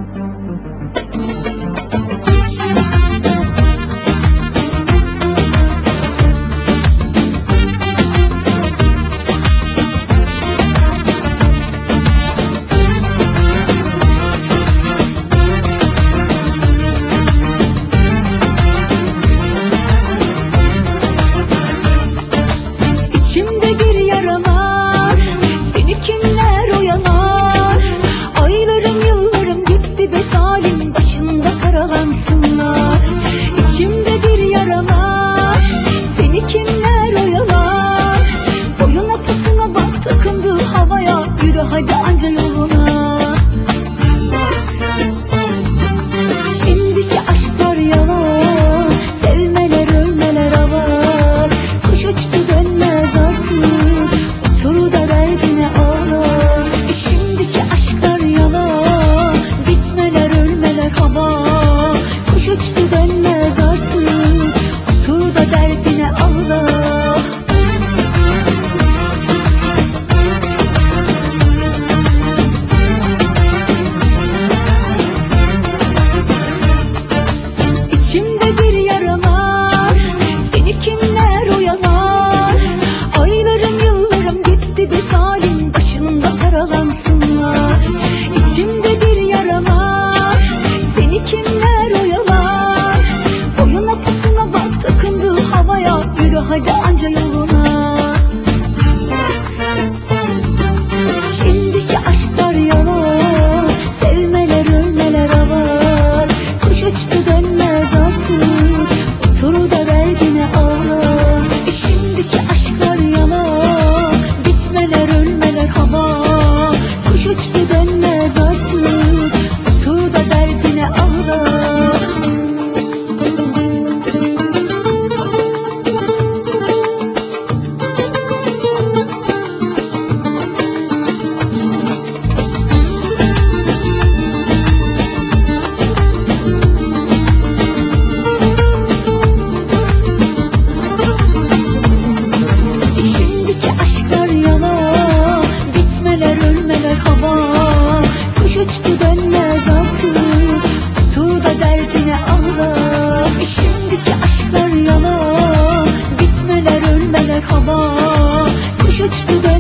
Hadi anca yoluna. Şimdiki aşklar yalan, sevmeler ölmeler avar. Kuş uçtu dönmez artık, otur da derdine ağlar. Şimdiki aşklar yalan, gitmeler ölmeler hava. Kuş uçtu dönmez artık, otur da derdine ağlar. İçimde bir yara var, seni kimler oyalar? Aylarım yıllarım gitti bir zalim başında karalansınlar. İçimde bir yara var, seni kimler oyalar? Boyuna posuna bak takındığı havaya, yürü hadi anca yoluna. Şimdiki aşklar yalan, sevmeler ölmeler avar. Kuş uçtu dönmez artık, otur da derdine ağlar. Şimdiki aşklar yalan, bitmeler ölmeler hava. Kuş uçtu dönmez artık, otur da derdine ağlar. Şimdiki aşklar yalan, bitmeler ölmeler hava. Kuş uçtu dönmez artık, otur da derdine ağlar. Şimdiki aşklar yalan, bitmeler ölmeler hava. Kuş uçtu dönmez